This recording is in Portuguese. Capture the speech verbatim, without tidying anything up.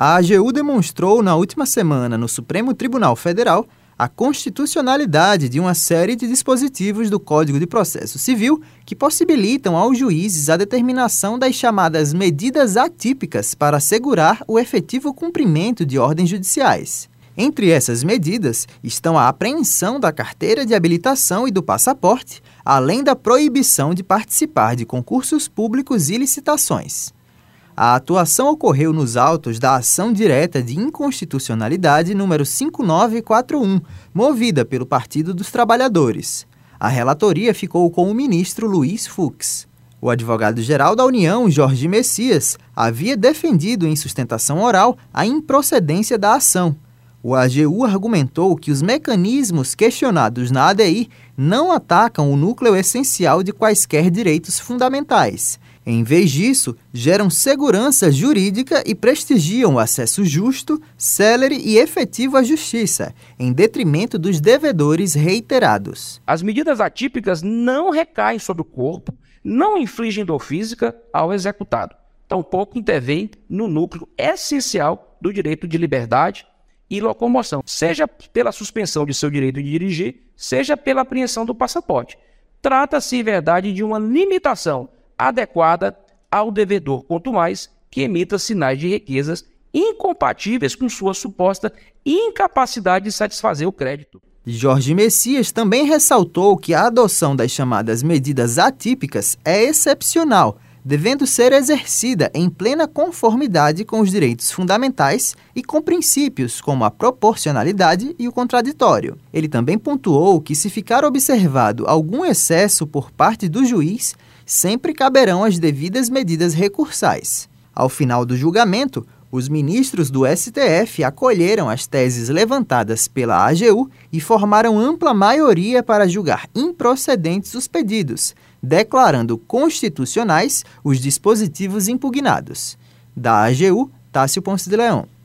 A A G U demonstrou na última semana no Supremo Tribunal Federal a constitucionalidade de uma série de dispositivos do Código de Processo Civil que possibilitam aos juízes a determinação das chamadas medidas atípicas para assegurar o efetivo cumprimento de ordens judiciais. Entre essas medidas estão a apreensão da carteira de habilitação e do passaporte, além da proibição de participar de concursos públicos e licitações. A atuação ocorreu nos autos da ação direta de inconstitucionalidade número cinco nove quatro um, movida pelo Partido dos Trabalhadores. A relatoria ficou com o ministro Luiz Fux. O advogado-geral da União, Jorge Messias, havia defendido em sustentação oral a improcedência da ação. O A G U argumentou que os mecanismos questionados na A D I não atacam o núcleo essencial de quaisquer direitos fundamentais. Em vez disso, geram segurança jurídica e prestigiam o acesso justo, célere e efetivo à justiça, em detrimento dos devedores reiterados. As medidas atípicas não recaem sobre o corpo, não infligem dor física ao executado, tampouco intervêm no núcleo essencial do direito de liberdade e locomoção, seja pela suspensão de seu direito de dirigir, seja pela apreensão do passaporte. Trata-se, em verdade, de uma limitação adequada ao devedor, quanto mais que emita sinais de riquezas incompatíveis com sua suposta incapacidade de satisfazer o crédito. Jorge Messias também ressaltou que a adoção das chamadas medidas atípicas é excepcional, devendo ser exercida em plena conformidade com os direitos fundamentais e com princípios como a proporcionalidade e o contraditório. Ele também pontuou que, se ficar observado algum excesso por parte do juiz, sempre caberão as devidas medidas recursais. Ao final do julgamento, os ministros do S T F acolheram as teses levantadas pela A G U e formaram ampla maioria para julgar improcedentes os pedidos, declarando constitucionais os dispositivos impugnados. Da A G U, Tássio Ponce de Leão.